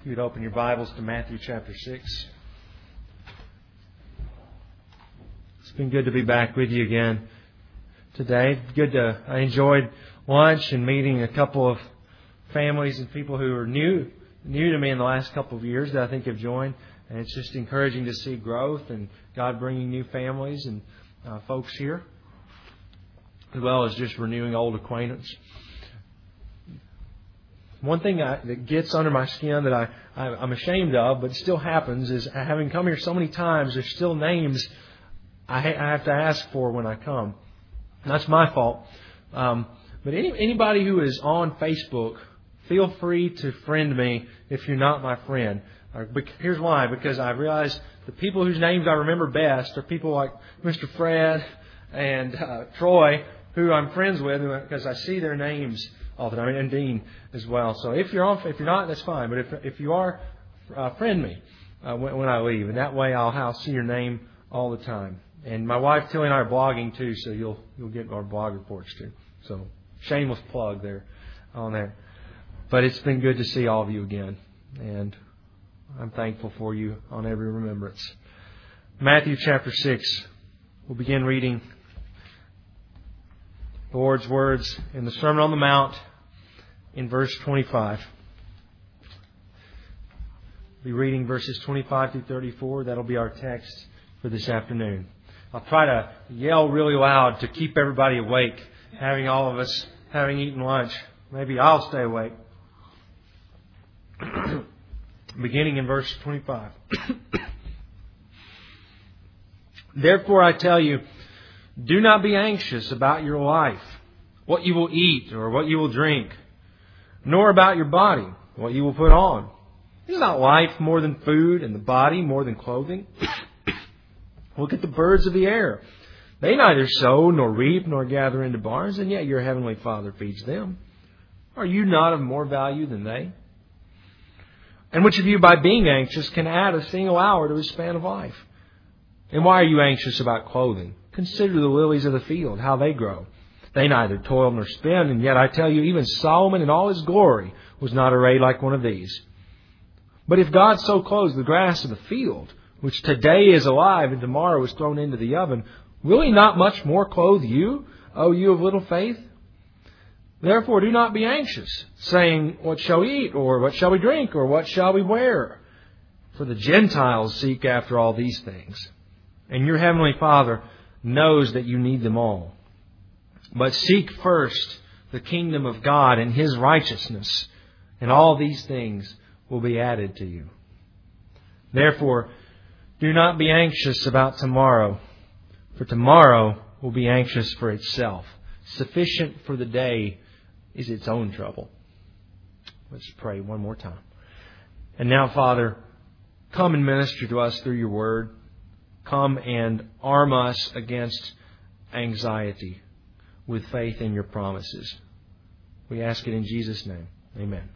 If you'd open your Bibles to Matthew chapter 6. It's been good to be back with you again today. I enjoyed lunch and meeting a couple of families and people who are new to me in the last couple of years that I think have joined. And it's just encouraging to see growth and God bringing new families and folks here, as well as just renewing old acquaintance. One thing that gets under my skin that I'm ashamed of, but it still happens, is having come here so many times, there's still names I have to ask for when I come. And that's my fault. But anybody who is on Facebook, feel free to friend me if you're not my friend. Here's why. Because I realize the people whose names I remember best are people like Mr. Fred and Troy, who I'm friends with because I see their names all the time, and Dean as well. So if you're not, that's fine. But if you are, friend me when I leave, and that way I'll see your name all the time. And my wife Tilly and I are blogging too, so you'll get our blog reports too. So shameless plug there on there. But it's been good to see all of you again, and I'm thankful for you on every remembrance. Matthew chapter 6. We'll begin reading the Lord's words in the Sermon on the Mount in verse 25. We'll be reading verses 25 through 34. That'll be our text for this afternoon. I'll try to yell really loud to keep everybody awake, having all of us having eaten lunch. Maybe I'll stay awake. Beginning in verse 25. Therefore I tell you, do not be anxious about your life, what you will eat or what you will drink, nor about your body, what you will put on. Is not life more than food and the body more than clothing? Look at the birds of the air. They neither sow nor reap nor gather into barns, and yet your heavenly Father feeds them. Are you not of more value than they? And which of you, by being anxious, can add a single hour to his span of life? And why are you anxious about clothing? Consider the lilies of the field, how they grow. They neither toil nor spin, and yet I tell you, even Solomon in all his glory was not arrayed like one of these. But if God so clothes the grass of the field, which today is alive and tomorrow is thrown into the oven, will he not much more clothe you, O you of little faith? Therefore do not be anxious, saying, what shall we eat, or what shall we drink, or what shall we wear? For the Gentiles seek after all these things, and your heavenly Father knows that you need them all. But seek first the kingdom of God and His righteousness, and all these things will be added to you. Therefore, do not be anxious about tomorrow, for tomorrow will be anxious for itself. Sufficient for the day is its own trouble. Let's pray one more time. And now, Father, come and minister to us through your word. Come and arm us against anxiety with faith in your promises. We ask it in Jesus' name. Amen.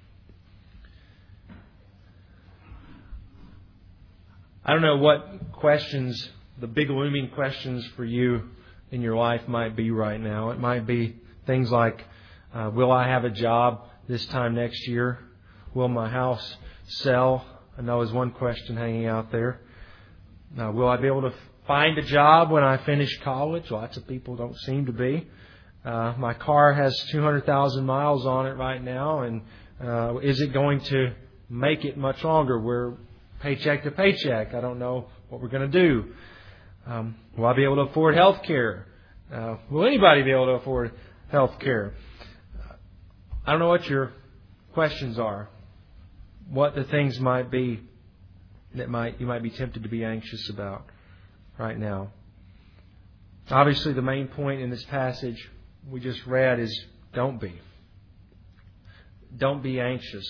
I don't know what questions, the big looming questions for you in your life might be right now. It might be things like, will I have a job this time next year? Will my house sell? I know is one question hanging out there. Will I be able to find a job when I finish college? Lots of people don't seem to be. My car has 200,000 miles on it right now, and is it going to make it much longer? We're paycheck to paycheck. I don't know what we're going to do. Will I be able to afford health care? Will anybody be able to afford health care? I don't know what your questions are, what the things might be that you might be tempted to be anxious about right now. Obviously, the main point in this passage we just read is don't be. Don't be anxious.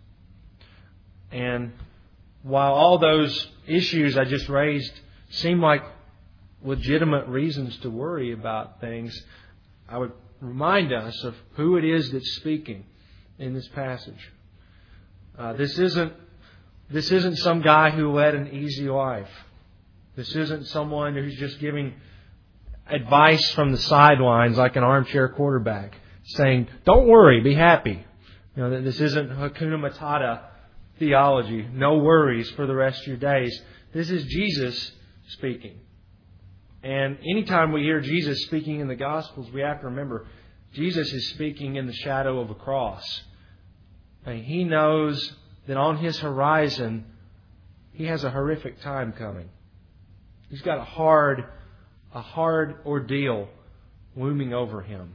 And while all those issues I just raised seem like legitimate reasons to worry about things, I would remind us of who it is that's speaking in this passage. This isn't some guy who led an easy life. This isn't someone who's just giving advice from the sidelines like an armchair quarterback saying, don't worry, be happy. This isn't Hakuna Matata theology. No worries for the rest of your days. This is Jesus speaking. And anytime we hear Jesus speaking in the Gospels, we have to remember Jesus is speaking in the shadow of a cross. And He knows that on His horizon, He has a horrific time coming. He's got a hard ordeal looming over Him.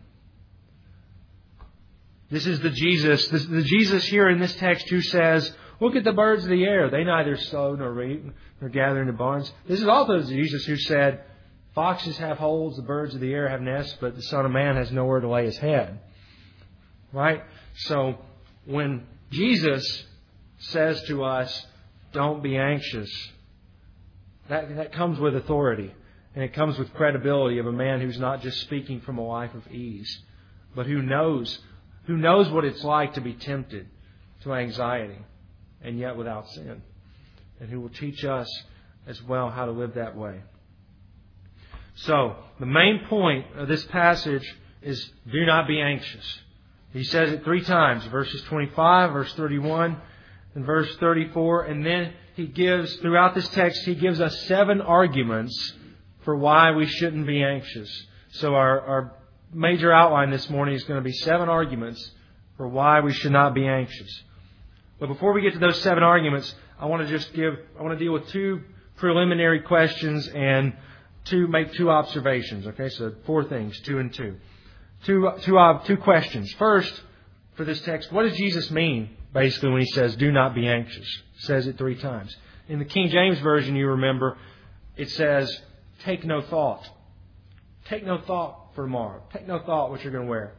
This is the Jesus here in this text who says, look at the birds of the air. They neither sow nor reap nor gather into barns. This is also the Jesus who said, foxes have holes, the birds of the air have nests, but the Son of Man has nowhere to lay His head. Right? So when Jesus says to us, don't be anxious, that comes with authority. And it comes with credibility of a man who's not just speaking from a life of ease, but who knows what it's like to be tempted to anxiety and yet without sin. And who will teach us as well how to live that way. So, the main point of this passage is do not be anxious. He says it 3 times, verses 25, verse 31, and verse 34. And then throughout this text, he gives us 7 arguments for why we shouldn't be anxious. So our major outline this morning is going to be 7 arguments for why we should not be anxious. But before we get to those 7 arguments, I want to deal with 2 preliminary questions and make 2 observations. Okay, so 4 things, 2 and 2. 2 questions. First, for this text, what does Jesus mean, basically, when He says, do not be anxious? He says it 3 times. In the King James Version, you remember, it says, take no thought. Take no thought for tomorrow. Take no thought what you're going to wear.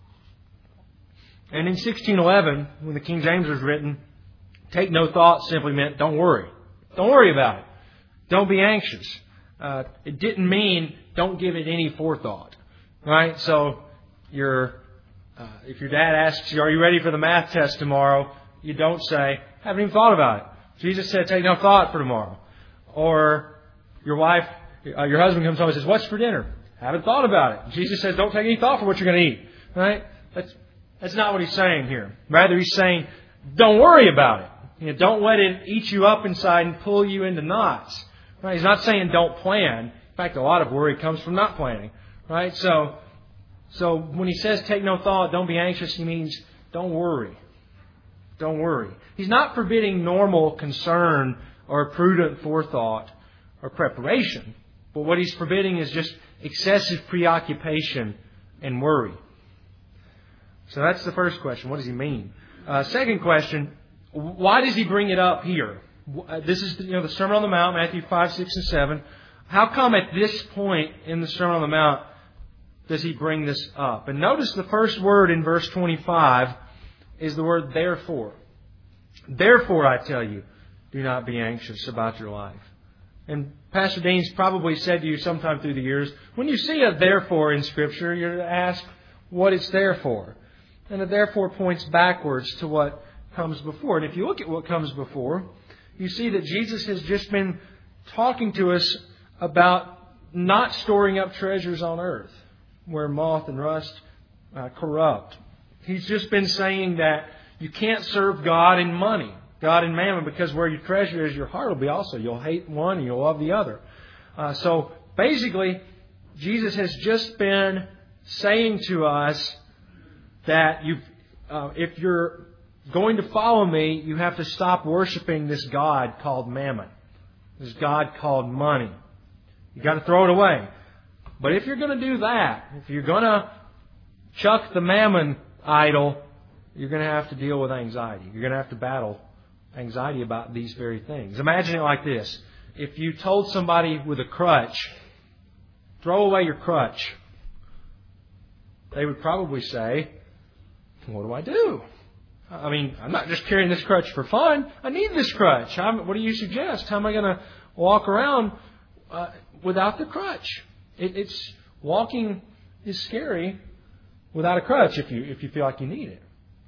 And in 1611, when the King James was written, take no thought simply meant don't worry. Don't worry about it. Don't be anxious. It didn't mean don't give it any forethought. Right? So if your dad asks you, are you ready for the math test tomorrow? You don't say, haven't even thought about it. Jesus said, take no thought for tomorrow. Or your husband comes home and says, what's for dinner? Haven't thought about it. Jesus says, don't take any thought for what you're going to eat. Right? That's not what He's saying here. Rather, He's saying, don't worry about it. Don't let it eat you up inside and pull you into knots. Right? He's not saying don't plan. In fact, a lot of worry comes from not planning. Right? So when He says take no thought, don't be anxious, He means don't worry. Don't worry. He's not forbidding normal concern or prudent forethought or preparation. But what He's forbidding is just excessive preoccupation and worry. So that's the first question. What does He mean? Second question, why does He bring it up here? This is the Sermon on the Mount, Matthew 5, 6, and 7. How come at this point in the Sermon on the Mount does He bring this up? And notice the first word in verse 25 is the word therefore. Therefore, I tell you, do not be anxious about your life. And Pastor Dean's probably said to you sometime through the years, when you see a therefore in Scripture, you're to ask what it's there for. And the therefore points backwards to what comes before. And if you look at what comes before, you see that Jesus has just been talking to us about not storing up treasures on earth where moth and rust corrupt. He's just been saying that you can't serve God and money, God and mammon, because where your treasure is, your heart will be also. You'll hate one and you'll love the other. So basically, Jesus has just been saying to us that if you're going to follow me, you have to stop worshiping this God called mammon, this God called money. You got to throw it away. But if you're going to do that, if you're going to chuck the mammon idol, you're going to have to deal with anxiety. You're going to have to battle anxiety about these very things. Imagine it like this. If you told somebody with a crutch, throw away your crutch, they would probably say, what do I do? I mean, I'm not just carrying this crutch for fun. I need this crutch. What do you suggest? How am I going to walk around without the crutch? Walking is scary without a crutch if you feel like you need it.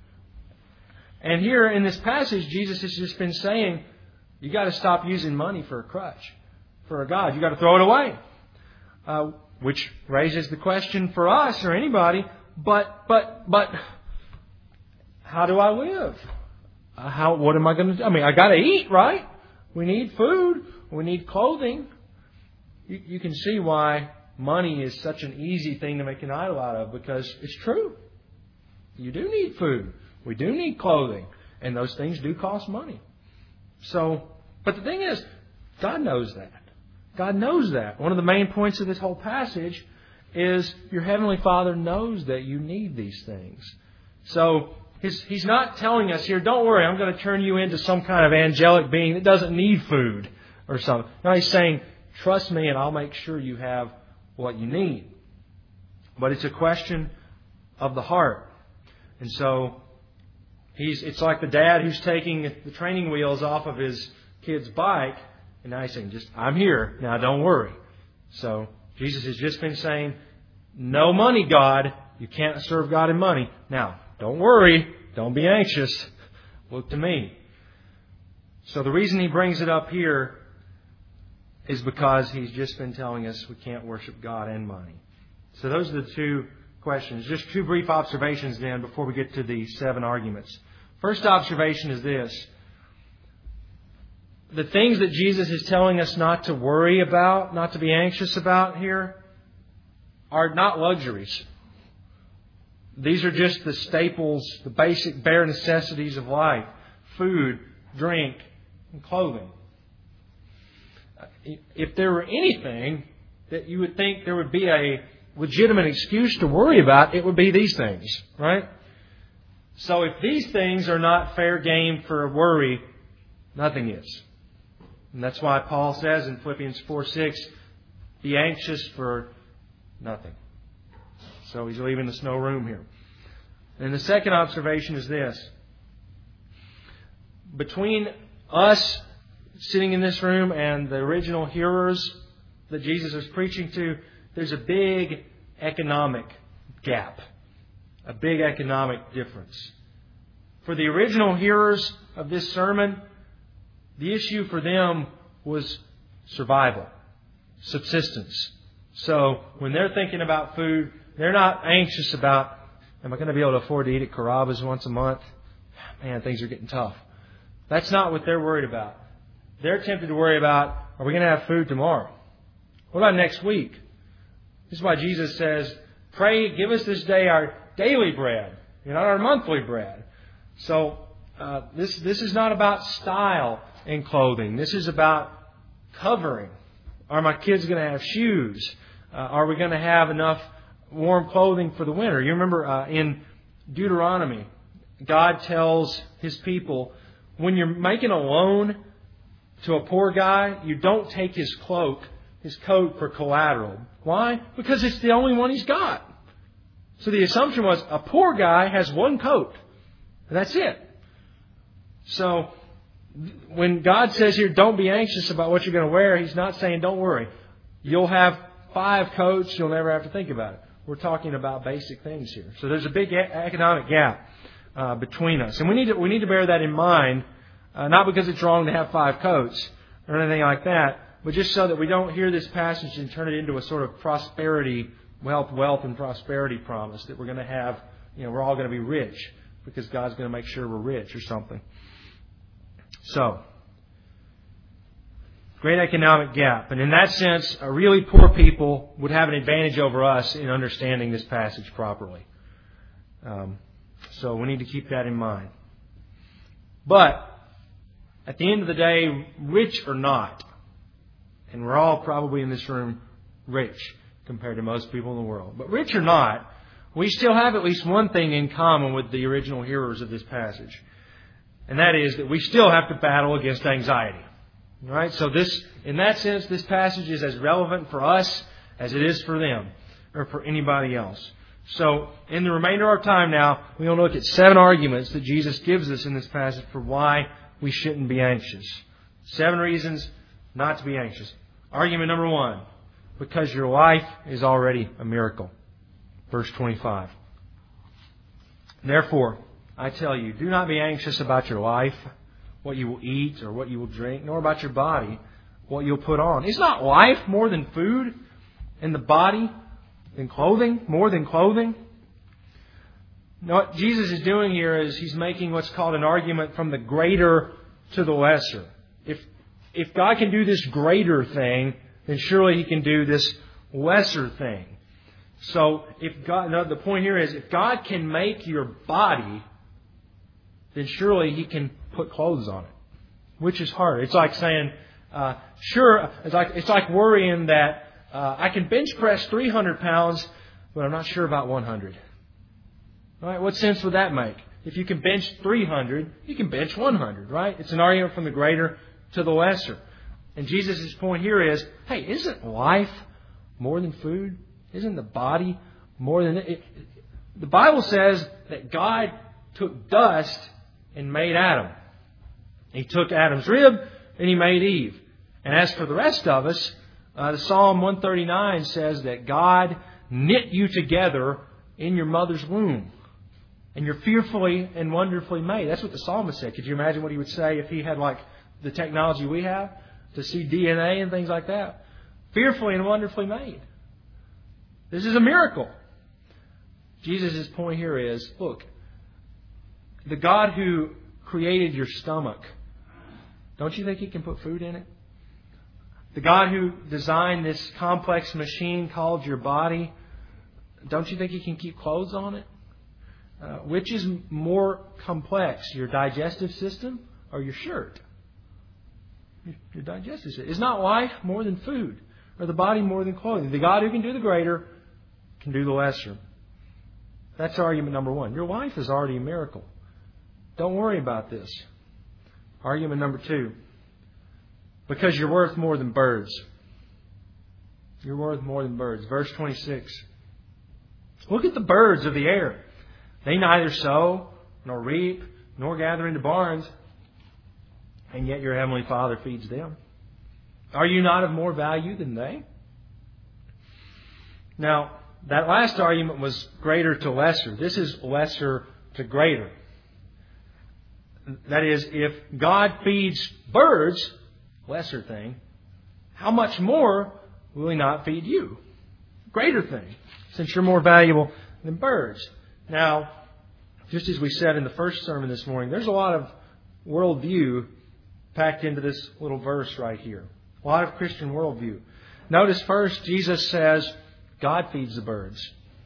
And here in this passage, Jesus has just been saying, you got to stop using money for a crutch, for a God. You got to throw it away. Which raises the question for us or anybody, but how do I live? what am I going to do? I mean, I got to eat, right? We need food. We need clothing. You can see why money is such an easy thing to make an idol out of, because it's true. You do need food. We do need clothing. And those things do cost money. So, but the thing is, God knows that. God knows that. One of the main points of this whole passage is your Heavenly Father knows that you need these things. So, He's not telling us here, don't worry, I'm going to turn you into some kind of angelic being that doesn't need food or something. No, He's saying, trust me and I'll make sure you have what you need. But it's a question of the heart. And so, it's like the dad who's taking the training wheels off of his kid's bike, and now he's saying, I'm here, now don't worry. So, Jesus has just been saying, no money, God. You can't serve God in money. Now, don't worry. Don't be anxious. Look to me. So the reason He brings it up here is because He's just been telling us we can't worship God and money. So those are the two questions. Just two brief observations then before we get to the 7 arguments. First observation is this. The things that Jesus is telling us not to worry about, not to be anxious about here, are not luxuries. These are just the staples, the basic bare necessities of life. Food, drink, and clothing. If there were anything that you would think there would be a legitimate excuse to worry about, it would be these things, right? So if these things are not fair game for worry, nothing is. And that's why Paul says in Philippians 4:6, be anxious for nothing. So he's leaving us no room here. And the second observation is this. Between us sitting in this room and the original hearers that Jesus was preaching to, there's a big economic gap. A big economic difference. For the original hearers of this sermon, the issue for them was survival, subsistence. So when they're thinking about food, they're not anxious about, am I going to be able to afford to eat at Carrabba's once a month? Man, things are getting tough. That's not what they're worried about. They're tempted to worry about, are we going to have food tomorrow? What about next week? This is why Jesus says, pray, give us this day our daily bread, not our monthly bread. So this is not about style in clothing. This is about covering. Are my kids going to have shoes? Are we going to have enough warm clothing for the winter? You remember in Deuteronomy, God tells His people, when you're making a loan to a poor guy, you don't take his cloak, his coat for collateral. Why? Because it's the only one he's got. So the assumption was a poor guy has one coat. And that's it. So when God says here, don't be anxious about what you're going to wear, He's not saying, don't worry. You'll have 5 coats. You'll never have to think about it. We're talking about basic things here. So there's a big economic gap between us. And we need to bear that in mind, not because it's wrong to have 5 coats or anything like that, but just so that we don't hear this passage and turn it into a sort of prosperity, wealth and prosperity promise that we're going to have, we're all going to be rich because God's going to make sure we're rich or something. So, great economic gap. And in that sense, really poor people would have an advantage over us in understanding this passage properly. So we need to keep that in mind. But, at the end of the day, rich or not, and we're all probably in this room rich compared to most people in the world, but rich or not, we still have at least one thing in common with the original hearers of this passage. And that is that we still have to battle against anxiety. Right? So in that sense, this passage is as relevant for us as it is for them or for anybody else. So in the remainder of our time now, we're going to look at 7 arguments that Jesus gives us in this passage for why we shouldn't be anxious. 7 reasons not to be anxious. Argument number 1, because your life is already a miracle. Verse 25. Therefore, I tell you, do not be anxious about your life, what you will eat or what you will drink, nor about your body, what you'll put on. Is not life more than food, and the body than clothing, more than clothing? Now, what Jesus is doing here is He's making what's called an argument from the greater to the lesser. If God can do this greater thing, then surely He can do this lesser thing. So, the point here is, if God can make your body, then surely He can put clothes on it. Which is hard. It's like saying, it's like worrying that I can bench press 300 pounds, but I'm not sure about 100. Right? What sense would that make? If you can bench 300, you can bench 100, right? It's an argument from the greater to the lesser. And Jesus' point here is, hey, isn't life more than food? Isn't the body more than it? The Bible says that God took dust and made Adam. He took Adam's rib and He made Eve. And as for the rest of us, the Psalm 139 says that God knit you together in your mother's womb. And you're fearfully and wonderfully made. That's what the psalmist said. Could you imagine what he would say if he had like the technology we have to see DNA and things like that? Fearfully and wonderfully made. This is a miracle. Jesus' point here is, look, the God who created your stomach, don't you think He can put food in it? The God who designed this complex machine called your body, don't you think He can keep clothes on it? Which is more complex, your digestive system or your shirt? Your digestive system. Is not life more than food, or the body more than clothing? The God who can do the greater can do the lesser. That's argument number one. Your life is already a miracle. Don't worry about this. Argument number two. Because you're worth more than birds. You're worth more than birds. Verse 26. Look at the birds of the air. They neither sow, nor reap, nor gather into barns, and yet your heavenly Father feeds them. Are you not of more value than they? Now, that last argument was greater to lesser. This is lesser to greater. That is, if God feeds birds, lesser thing, how much more will He not feed you? Greater thing, since you're more valuable than birds. Now, just as we said in the first sermon this morning, there's a lot of worldview packed into this little verse right here. A lot of Christian worldview. Notice first, Jesus says, God feeds the birds.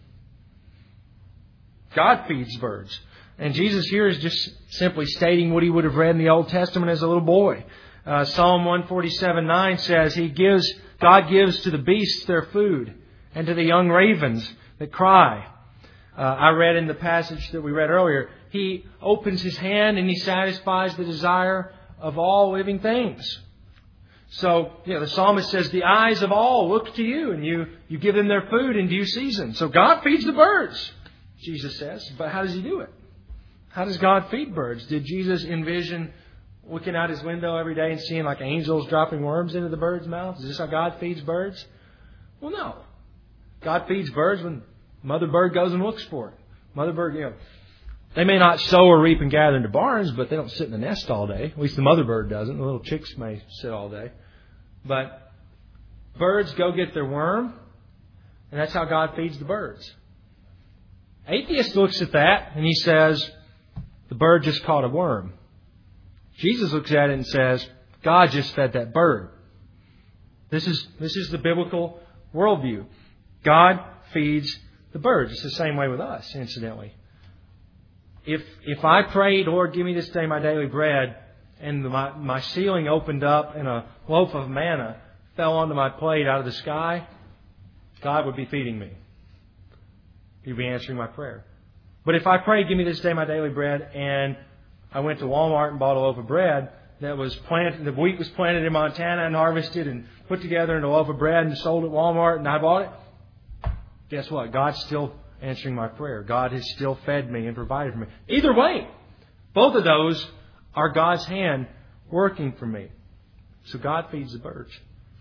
God feeds birds. And Jesus here is just simply stating what He would have read in the Old Testament as a little boy. Psalm 147:9 says, God gives to the beasts their food, and to the young ravens that cry. I read in the passage that we read earlier, He opens His hand and He satisfies the desire of all living things. So, the psalmist says, the eyes of all look to You, and you give them their food in due season. So God feeds the birds, Jesus says. But how does He do it? How does God feed birds? Did Jesus envision looking out His window every day and seeing like angels dropping worms into the birds' mouths? Is this how God feeds birds? Well, no. God feeds birds when Mother bird goes and looks for it. Mother bird, they may not sow or reap and gather into barns, but they don't sit in the nest all day. At least the mother bird doesn't. The little chicks may sit all day. But birds go get their worm, and that's how God feeds the birds. Atheist looks at that and he says, the bird just caught a worm. Jesus looks at it and says, God just fed that bird. This is the biblical worldview. God feeds the birds. It's the same way with us, incidentally. If I prayed, Lord, give me this day my daily bread, and my ceiling opened up and a loaf of manna fell onto my plate out of the sky, God would be feeding me. He'd be answering my prayer. But if I prayed, give me this day my daily bread, and I went to Walmart and bought a loaf of bread that was planted, the wheat was planted in Montana and harvested and put together in a loaf of bread and sold at Walmart, and I bought it, guess what? God's still answering my prayer. God has still fed me and provided for me. Either way, both of those are God's hand working for me. So God feeds the birds.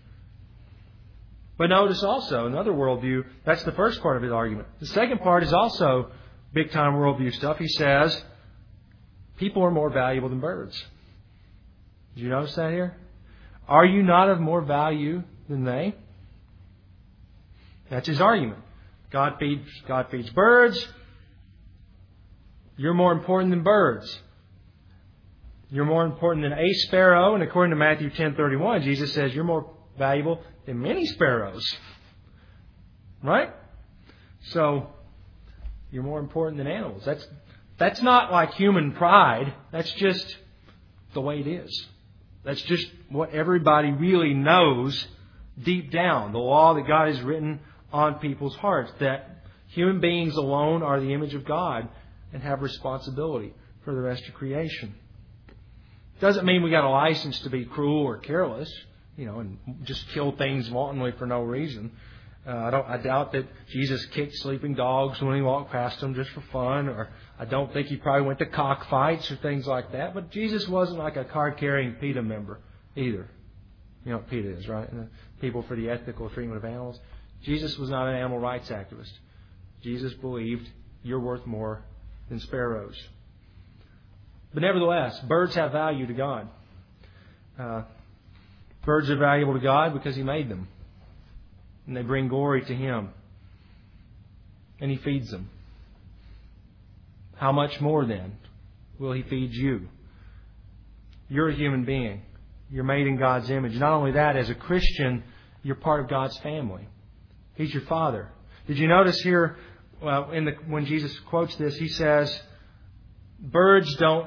But notice also, another worldview, that's the first part of his argument. The second part is also big-time worldview stuff. He says, people are more valuable than birds. Did you notice that here? Are you not of more value than they? That's his argument. God feeds birds. You're more important than birds. You're more important than a sparrow. And according to Matthew 10:31, Jesus says you're more valuable than many sparrows. Right? So, you're more important than animals. That's not like human pride. That's just the way it is. That's just what everybody really knows deep down. The law that God has written on people's hearts. That human beings alone are the image of God and have responsibility for the rest of creation. Doesn't mean we got a license to be cruel or careless, and just kill things wantonly for no reason. I doubt that Jesus kicked sleeping dogs when he walked past them just for fun, or I don't think he probably went to cockfights or things like that. But Jesus wasn't like a card-carrying PETA member either. You know what PETA is, right? And the People for the Ethical Treatment of Animals. Jesus was not an animal rights activist. Jesus believed you're worth more than sparrows. But nevertheless, birds have value to God. Birds are valuable to God because He made them. And they bring glory to Him. And He feeds them. How much more then will He feed you? You're a human being. You're made in God's image. Not only that, as a Christian, you're part of God's family. He's your Father. Did you notice here, when Jesus quotes this, He says, birds don't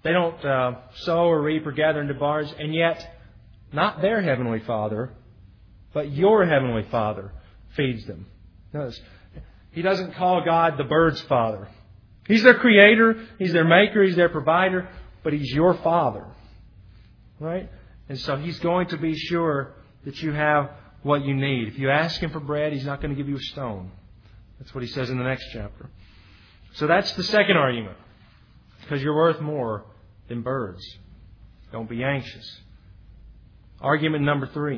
sow or reap or gather into barns, and yet not their Heavenly Father, but your Heavenly Father feeds them. Notice, He doesn't call God the bird's father. He's their creator, He's their maker, He's their provider, but He's your Father. Right? And so He's going to be sure that you have what you need. If you ask Him for bread, He's not going to give you a stone. That's what He says in the next chapter. So that's the second argument. Because you're worth more than birds. Don't be anxious. Argument number 3.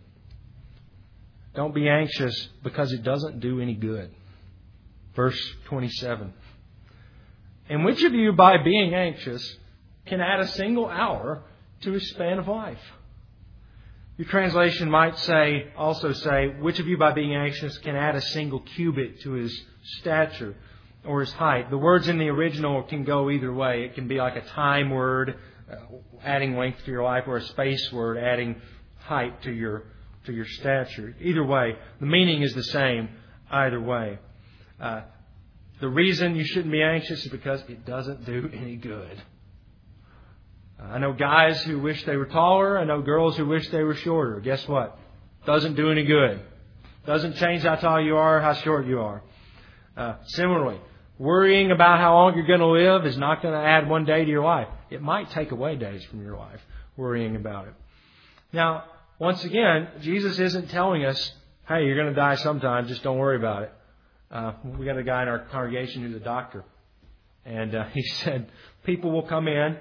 Don't be anxious because it doesn't do any good. Verse 27. And which of you, by being anxious, can add a single hour to his span of life? Your translation might also say, which of you, by being anxious, can add a single cubit to his stature or his height? The words in the original can go either way. It can be like a time word, adding length to your life, or a space word, adding height to your stature. Either way, the meaning is the same either way. The reason you shouldn't be anxious is because it doesn't do any good. I know guys who wish they were taller. I know girls who wish they were shorter. Guess what? Doesn't do any good. Doesn't change how tall you are or how short you are. Similarly, worrying about how long you're going to live is not going to add one day to your life. It might take away days from your life, worrying about it. Now, once again, Jesus isn't telling us, hey, you're going to die sometime, just don't worry about it. We got a guy in our congregation who's a doctor. And he said people will come in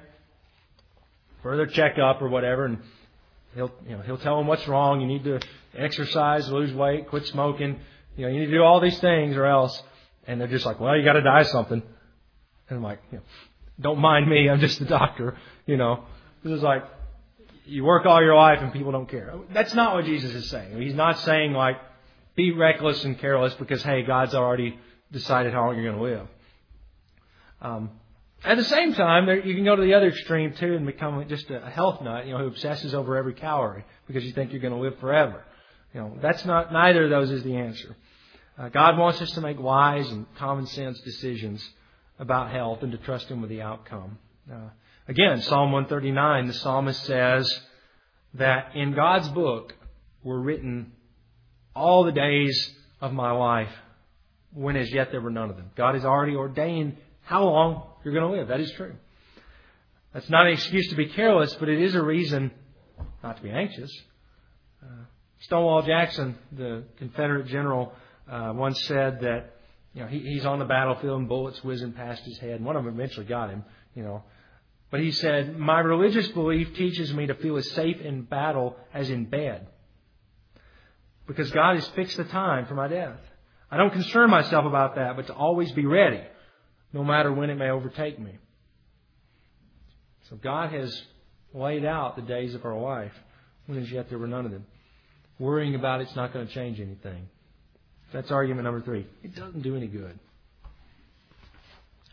for their checkup or whatever, and he'll tell them what's wrong. You need to exercise, lose weight, quit smoking. You need to do all these things or else. And they're just like, well, you got to die something. And I'm like, don't mind me. I'm just the doctor. This is like, you work all your life and people don't care. That's not what Jesus is saying. He's not saying like, be reckless and careless because, hey, God's already decided how long you're going to live. At the same time, you can go to the other extreme too and become just a health nut, who obsesses over every calorie because you think you're going to live forever. Neither of those is the answer. God wants us to make wise and common sense decisions about health and to trust Him with the outcome. Again, Psalm 139, the psalmist says that in God's book were written all the days of my life, when as yet there were none of them. God has already ordained how long you're going to live. That is true. That's not an excuse to be careless, but it is a reason not to be anxious. Stonewall Jackson, the Confederate general, once said that he's on the battlefield and bullets whizzing past his head. And one of them eventually got him, But he said, my religious belief teaches me to feel as safe in battle as in bed. Because God has fixed the time for my death. I don't concern myself about that, but to always be ready, no matter when it may overtake me. So God has laid out the days of our life, when as yet there were none of them. Worrying about it's not going to change anything. That's argument number 3. It doesn't do any good.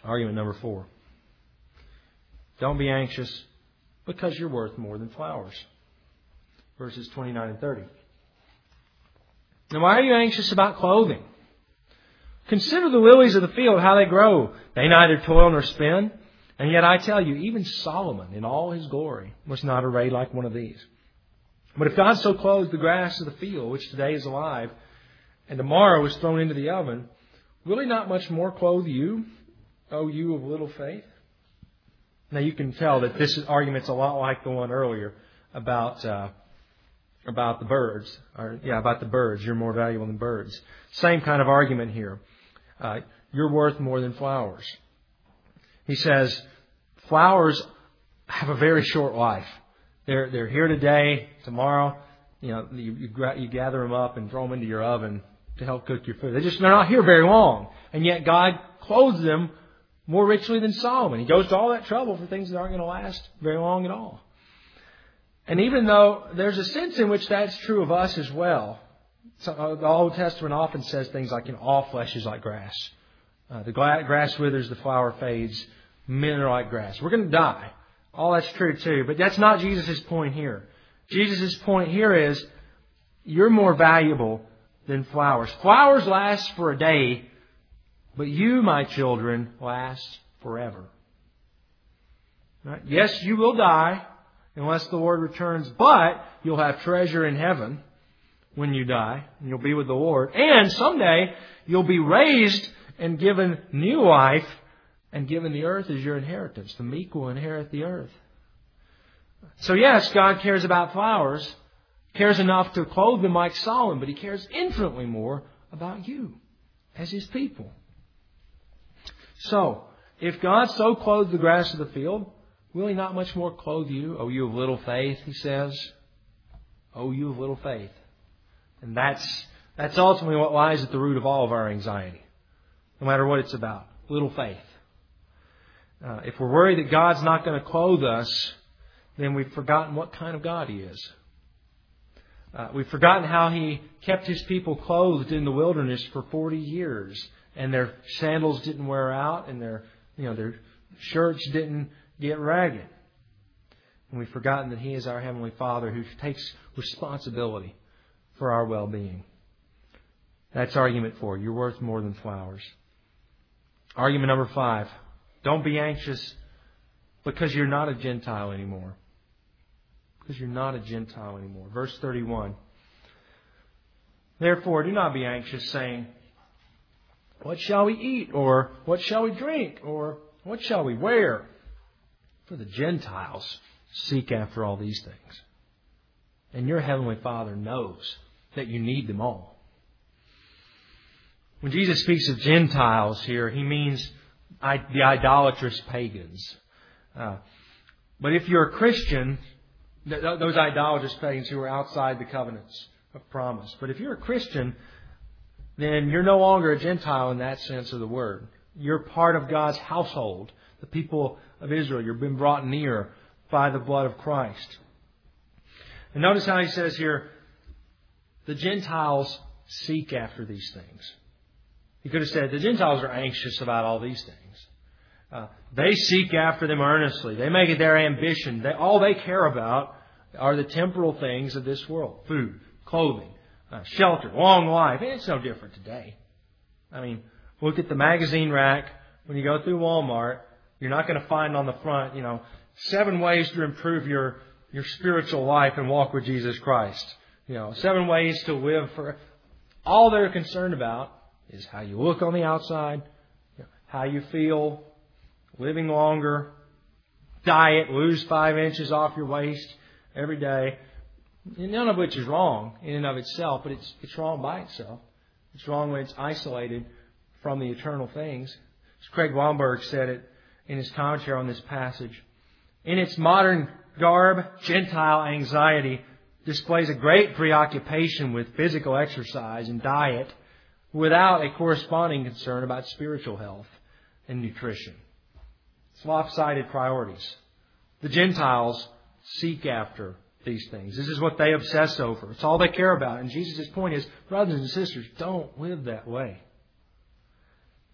Argument number 4. Don't be anxious because you're worth more than flowers. Verses 29 and 30. And why are you anxious about clothing? Consider the lilies of the field, how they grow. They neither toil nor spin. And yet I tell you, even Solomon in all his glory was not arrayed like one of these. But if God so clothes the grass of the field, which today is alive, and tomorrow is thrown into the oven, will He not much more clothe you, O you of little faith? Now you can tell that this argument's a lot like the one earlier about the birds. About the birds. You're more valuable than birds. Same kind of argument here. You're worth more than flowers. He says, flowers have a very short life. They're here today, tomorrow. You gather them up and throw them into your oven to help cook your food. They're not here very long, and yet God clothes them more richly than Solomon. He goes to all that trouble for things that aren't going to last very long at all. And even though there's a sense in which that's true of us as well, the Old Testament often says things like, all flesh is like grass. The grass withers, the flower fades. Men are like grass. We're going to die. All that's true too. But that's not Jesus' point here. Jesus' point here is, you're more valuable than flowers. Flowers last for a day, but you, my children, last forever. Right? Yes, you will die unless the Lord returns, but you'll have treasure in heaven when you die, and you'll be with the Lord. And someday you'll be raised and given new life and given the earth as your inheritance. The meek will inherit the earth. So yes, God cares about flowers, cares enough to clothe them like Solomon, but He cares infinitely more about you as His people. So, if God so clothed the grass of the field, will He not much more clothe you, O you of little faith, He says. O you of little faith. And that's ultimately what lies at the root of all of our anxiety, no matter what it's about. Little faith. If we're worried that God's not going to clothe us, then we've forgotten what kind of God He is. We've forgotten how He kept His people clothed in the wilderness for 40 years. And their sandals didn't wear out, and their shirts didn't get ragged. And we've forgotten that He is our Heavenly Father who takes responsibility for our well-being. That's argument 4. You're worth more than flowers. Argument number 5. Don't be anxious because you're not a Gentile anymore. Because you're not a Gentile anymore. Verse 31. Therefore, do not be anxious, saying, what shall we eat? Or what shall we drink? Or what shall we wear? For the Gentiles seek after all these things. And your Heavenly Father knows that you need them all. When Jesus speaks of Gentiles here, He means the idolatrous pagans. But if you're a Christian, those idolatrous pagans who are outside the covenants of promise. But if you're a Christian, then you're no longer a Gentile in that sense of the word. You're part of God's household, the people of Israel. You've been brought near by the blood of Christ. And notice how He says here, the Gentiles seek after these things. He could have said, the Gentiles are anxious about all these things. They seek after them earnestly. They make it their ambition. All they care about are the temporal things of this world. Food, clothing, shelter, long life. And it's no different today. I mean, look at the magazine rack. When you go through Walmart, you're not going to find on the front, 7 ways to improve your spiritual life and walk with Jesus Christ. 7 ways to live for. All they're concerned about is how you look on the outside, how you feel, living longer, diet, lose 5 inches off your waist every day. None of which is wrong in and of itself, but it's wrong by itself. It's wrong when it's isolated from the eternal things. As Craig Wamberg said it in his commentary on this passage. In its modern garb, Gentile anxiety displays a great preoccupation with physical exercise and diet without a corresponding concern about spiritual health and nutrition. It's lopsided priorities. The Gentiles seek after these things. This is what they obsess over. It's all they care about. And Jesus' point is, brothers and sisters, don't live that way.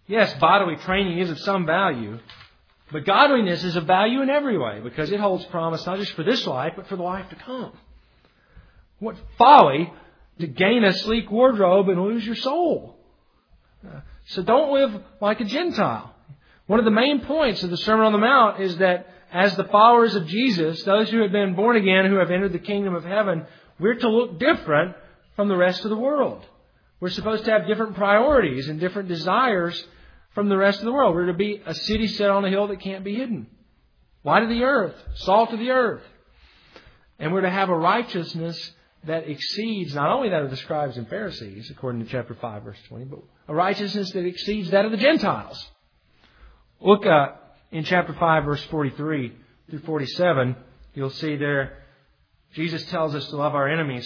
Yes, bodily training is of some value, but godliness is of value in every way because it holds promise not just for this life, but for the life to come. What folly to gain a sleek wardrobe and lose your soul. So don't live like a Gentile. One of the main points of the Sermon on the Mount is that as the followers of Jesus, those who have been born again, who have entered the kingdom of heaven, we're to look different from the rest of the world. We're supposed to have different priorities and different desires from the rest of the world. We're to be a city set on a hill that can't be hidden. Light of the earth, salt of the earth. And we're to have a righteousness that exceeds not only that of the scribes and Pharisees, according to chapter 5, verse 20, but a righteousness that exceeds that of the Gentiles. Look in chapter 5, verse 43 through 47. You'll see there, Jesus tells us to love our enemies.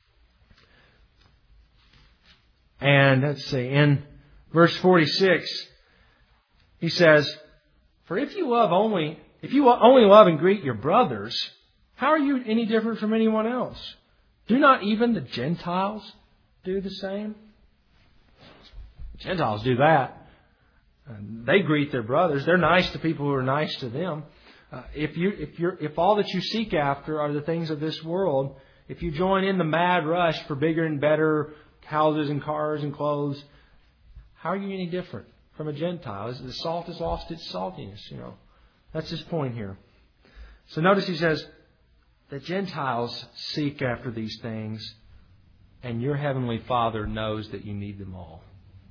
And let's see, in verse 46, he says, "For if you only love and greet your brothers, how are you any different from anyone else? Do not even the Gentiles do the same?" Gentiles do that. They greet their brothers. They're nice to people who are nice to them. If all that you seek after are the things of this world, if you join in the mad rush for bigger and better houses and cars and clothes, how are you any different from a Gentile? The salt has lost its saltiness, That's his point here. So notice he says, the Gentiles seek after these things, and your heavenly Father knows that you need them all.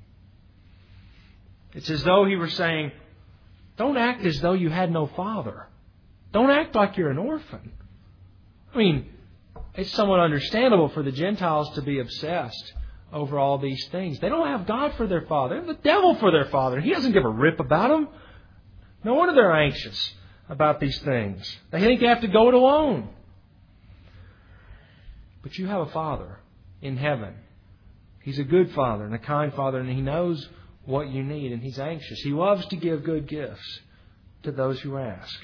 It's as though he were saying, don't act as though you had no father. Don't act like you're an orphan. I mean, it's somewhat understandable for the Gentiles to be obsessed over all these things. They don't have God for their father. They have the devil for their father. He doesn't give a rip about them. No wonder they're anxious about these things. They think they have to go it alone. But you have a Father in heaven. He's a good Father and a kind Father, and He knows what you need, and He's anxious. He loves to give good gifts to those who ask.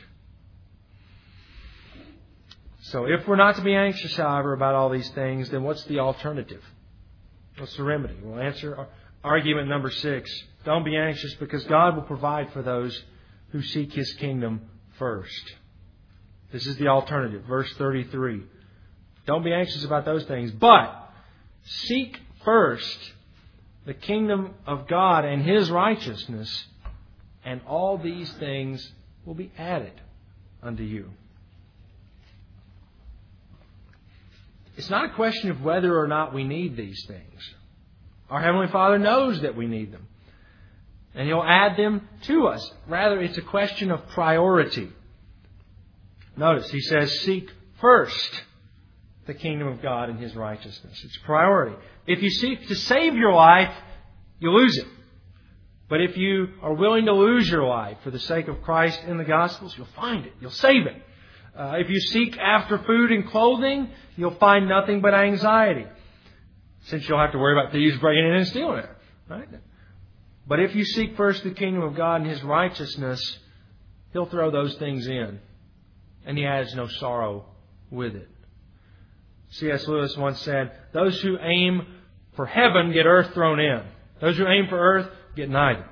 So if we're not to be anxious, however, about all these things, then what's the alternative? What's the remedy? We'll answer argument number 6. Don't be anxious because God will provide for those who seek His kingdom first. This is the alternative. Verse 33. Don't be anxious about those things, but seek first the kingdom of God and His righteousness, and all these things will be added unto you. It's not a question of whether or not we need these things. Our Heavenly Father knows that we need them, and He'll add them to us. Rather, it's a question of priority. Notice, He says, seek first the kingdom of God and His righteousness. It's priority. If you seek to save your life, you lose it. But if you are willing to lose your life for the sake of Christ and the Gospels, you'll find it. You'll save it. If you seek after food and clothing, you'll find nothing but anxiety, since you'll have to worry about thieves breaking in and stealing it. Right? But if you seek first the kingdom of God and His righteousness, He'll throw those things in, and He adds no sorrow with it. C.S. Lewis once said, those who aim for heaven get earth thrown in. Those who aim for earth get neither.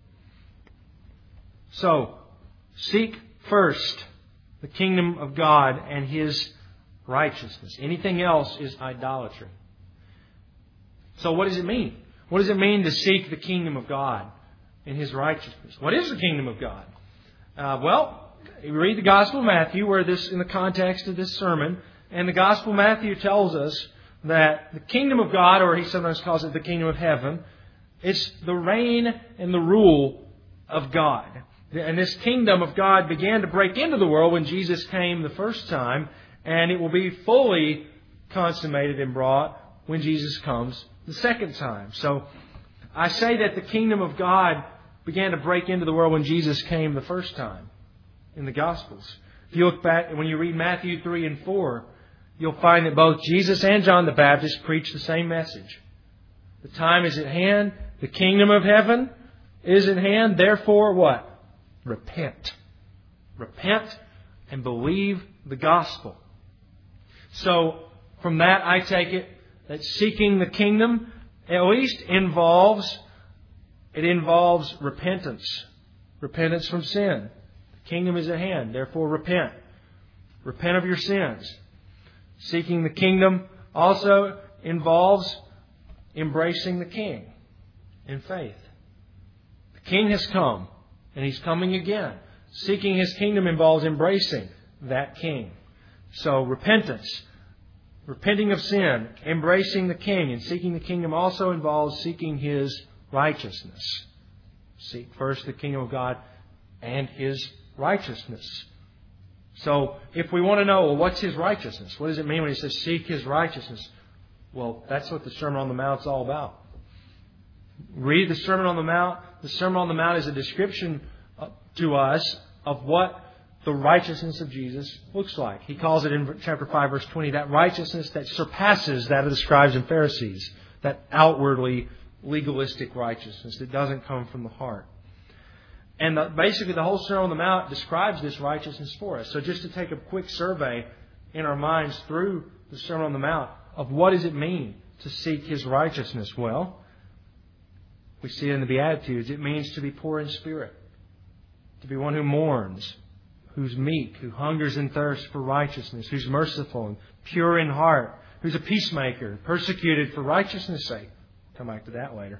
So, seek first the kingdom of God and His righteousness. Anything else is idolatry. So what does it mean? What does it mean to seek the kingdom of God and His righteousness? What is the kingdom of God? Well, you read the Gospel of Matthew, where this, in the context of this sermon, and the Gospel of Matthew tells us that the kingdom of God, or he sometimes calls it the kingdom of heaven, it's the reign and the rule of God. And this kingdom of God began to break into the world when Jesus came the first time, and it will be fully consummated and brought when Jesus comes the second time. So I say that the kingdom of God began to break into the world when Jesus came the first time in the Gospels. If you look back, when you read Matthew 3 and 4, you'll find that both Jesus and John the Baptist preach the same message. The time is at hand. The kingdom of heaven is at hand. Therefore, what? Repent. Repent and believe the gospel. So, from that I take it that seeking the kingdom at least involves It involves repentance. Repentance from sin. The kingdom is at hand. Therefore, repent. Repent of your sins. Seeking the kingdom also involves embracing the King in faith. The King has come, and He's coming again. Seeking His kingdom involves embracing that King. So repentance, repenting of sin, embracing the King, and seeking the kingdom also involves seeking His righteousness. Seek first the kingdom of God and His righteousness. So if we want to know, well, what's His righteousness? What does it mean when He says seek His righteousness? Well, that's what the Sermon on the Mount is all about. Read the Sermon on the Mount. The Sermon on the Mount is a description to us of what the righteousness of Jesus looks like. He calls it in chapter 5, verse 20, that righteousness that surpasses that of the scribes and Pharisees, that outwardly legalistic righteousness that doesn't come from the heart. And basically the whole Sermon on the Mount describes this righteousness for us. So just to take a quick survey in our minds through the Sermon on the Mount of what does it mean to seek His righteousness? Well, we see it in the Beatitudes. It means to be poor in spirit, to be one who mourns, who's meek, who hungers and thirsts for righteousness, who's merciful and pure in heart, who's a peacemaker, persecuted for righteousness' sake. Come back to that later.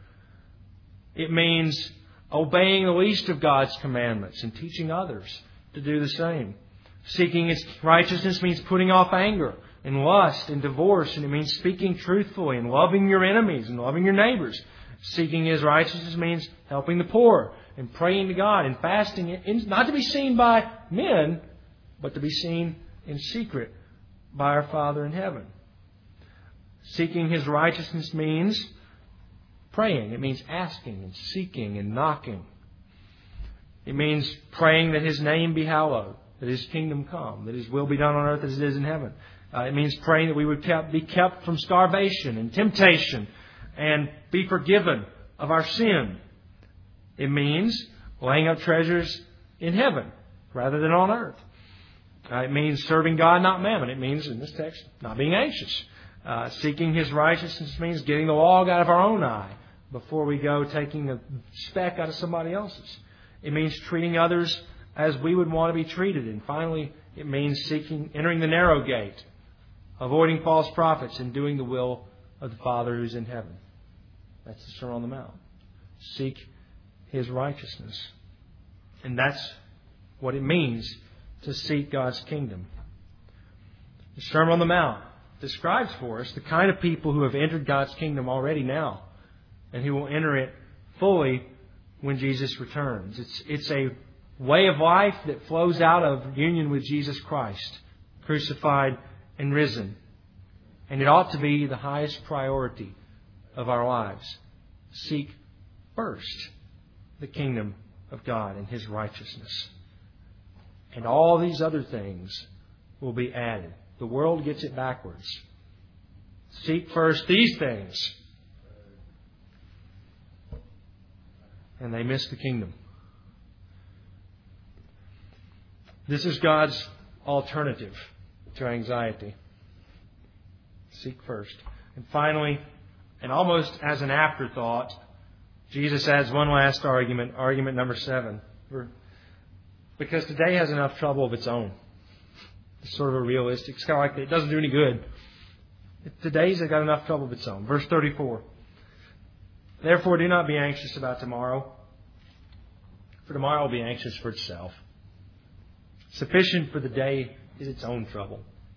It means obeying the least of God's commandments and teaching others to do the same. Seeking His righteousness means putting off anger and lust and divorce, and it means speaking truthfully and loving your enemies and loving your neighbors. Seeking His righteousness means helping the poor and praying to God and fasting, not to be seen by men, but to be seen in secret by our Father in heaven. Seeking His righteousness means praying. It means asking and seeking and knocking. It means praying that His name be hallowed, that His kingdom come, that His will be done on earth as it is in heaven. It means praying that we would be kept from starvation and temptation and be forgiven of our sin. It means laying up treasures in heaven rather than on earth. It means serving God, not mammon. It means, in this text, not being anxious. Seeking His righteousness means getting the log out of our own eye before we go taking a speck out of somebody else's. It means treating others as we would want to be treated. And finally, it means entering the narrow gate, avoiding false prophets, and doing the will of the Father who's in heaven. That's the Sermon on the Mount. Seek His righteousness. And that's what it means to seek God's kingdom. The Sermon on the Mount describes for us the kind of people who have entered God's kingdom already now and who will enter it fully when Jesus returns. It's a way of life that flows out of union with Jesus Christ, crucified and risen. And it ought to be the highest priority of our lives. Seek first the kingdom of God and His righteousness. And all these other things will be added. The world gets it backwards. Seek first these things. And they miss the kingdom. This is God's alternative to anxiety. Seek first. And finally, and almost as an afterthought, Jesus adds one last argument, argument number 7. Because today has enough trouble of its own. It's sort of a realistic. It's kind of like it doesn't do any good. Today's got enough trouble of its own. Verse 34. Therefore, do not be anxious about tomorrow, for tomorrow will be anxious for itself. Sufficient for the day is its own trouble.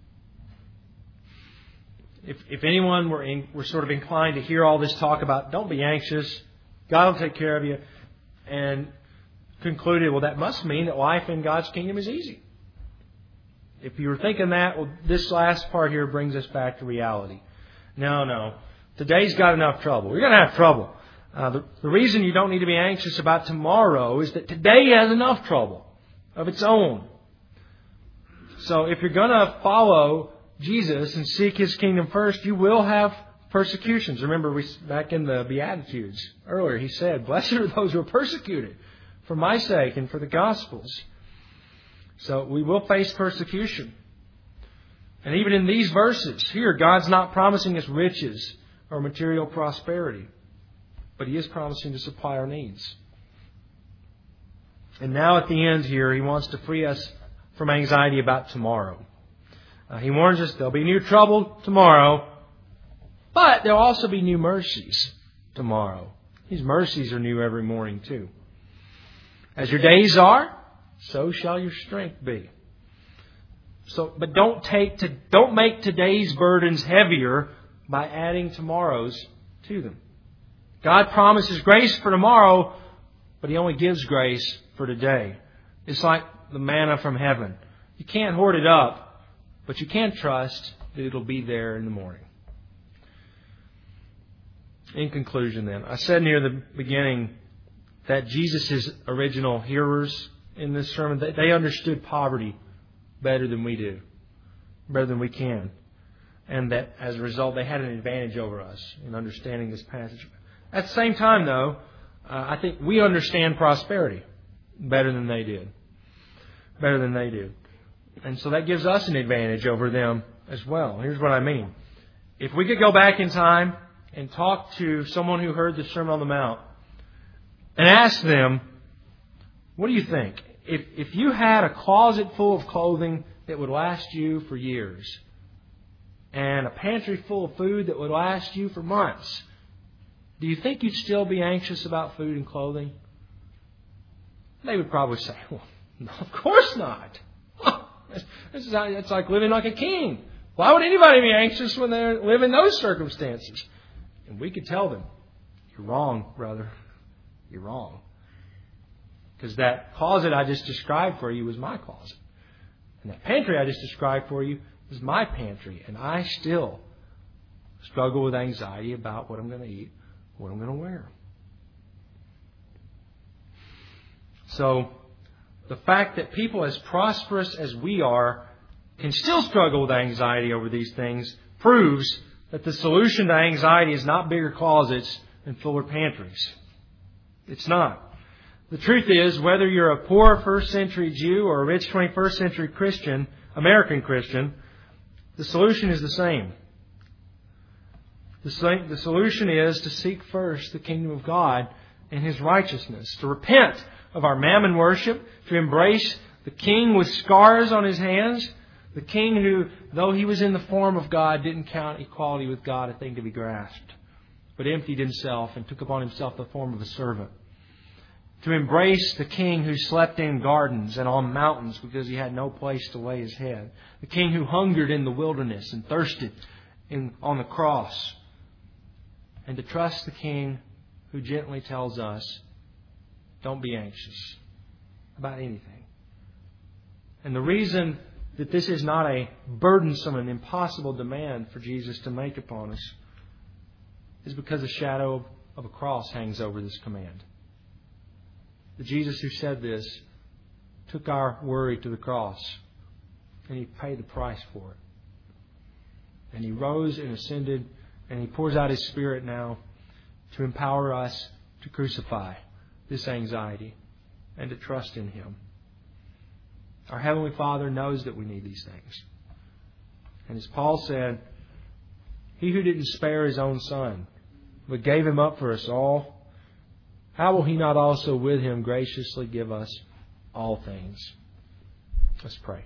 If anyone were sort of inclined to hear all this talk about don't be anxious, God will take care of you, and concluded, well, that must mean that life in God's kingdom is easy. If you were thinking that, well, this last part here brings us back to reality. No. Today's got enough trouble. You're going to have trouble. The reason you don't need to be anxious about tomorrow is that today has enough trouble of its own. So if you're going to follow Jesus and seek His kingdom first, you will have persecutions. Remember, back in the Beatitudes earlier, He said, blessed are those who are persecuted for my sake and for the gospel's. So we will face persecution. And even in these verses here, God's not promising us riches or material prosperity. but He is promising to supply our needs. And now at the end here, He wants to free us from anxiety about tomorrow. He warns us there'll be new trouble tomorrow, but there'll also be new mercies tomorrow. These mercies are new every morning too. As your days are, so shall your strength be. But don't make today's burdens heavier by adding tomorrow's to them. God promises grace for tomorrow, but He only gives grace for today. It's like the manna from heaven. You can't hoard it up, but you can trust that it'll be there in the morning. In conclusion then, I said near the beginning that Jesus' original hearers in this sermon, they understood poverty better than we do, better than we can. And that as a result, they had an advantage over us in understanding this passage. At the same time, though, I think we understand prosperity better than they did. Better than they do. And so that gives us an advantage over them as well. Here's what I mean. If we could go back in time and talk to someone who heard the Sermon on the Mount and ask them, what do you think? If you had a closet full of clothing that would last you for years and a pantry full of food that would last you for months, do you think you'd still be anxious about food and clothing? They would probably say, well, no, of course not. It's like living like a king. Why would anybody be anxious when they live in those circumstances? And we could tell them, you're wrong, brother. You're wrong. Because that closet I just described for you was my closet. And that pantry I just described for you was my pantry. And I still struggle with anxiety about what I'm going to eat, what I'm going to wear. So, the fact that people as prosperous as we are can still struggle with anxiety over these things proves that the solution to anxiety is not bigger closets and fuller pantries. It's not. The truth is, whether you're a poor first century Jew or a rich 21st century Christian, American Christian, the solution is the same. The solution is to seek first the kingdom of God and His righteousness, to repent of our mammon worship, to embrace the King with scars on His hands, the King who, though He was in the form of God, didn't count equality with God a thing to be grasped, but emptied Himself and took upon Himself the form of a servant. To embrace the King who slept in gardens and on mountains because He had no place to lay His head. The King who hungered in the wilderness and thirsted on the cross. And to trust the King who gently tells us, don't be anxious about anything. And the reason that this is not a burdensome and impossible demand for Jesus to make upon us is because the shadow of a cross hangs over this command. The Jesus who said this took our worry to the cross, and He paid the price for it. And He rose and ascended, and He pours out His Spirit now to empower us to crucify this anxiety and to trust in Him. Our Heavenly Father knows that we need these things. And as Paul said, He who didn't spare His own Son, but gave Him up for us all, how will He not also with Him graciously give us all things? Let's pray.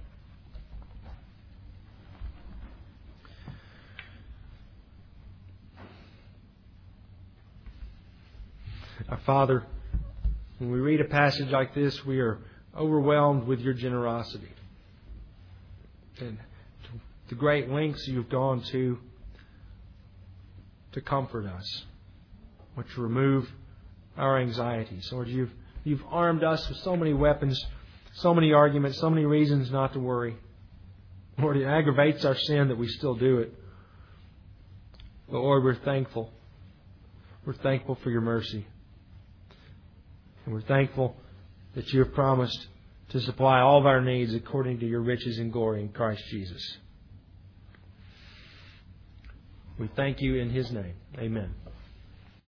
Our Father, when we read a passage like this, we are overwhelmed with Your generosity. And the great lengths You've gone to comfort us, or to remove our anxieties. Lord, You've armed us with so many weapons, so many arguments, so many reasons not to worry. Lord, it aggravates our sin that we still do it. But Lord, we're thankful. We're thankful for Your mercy. And we're thankful that You have promised to supply all of our needs according to Your riches and glory in Christ Jesus. We thank You in His name. Amen.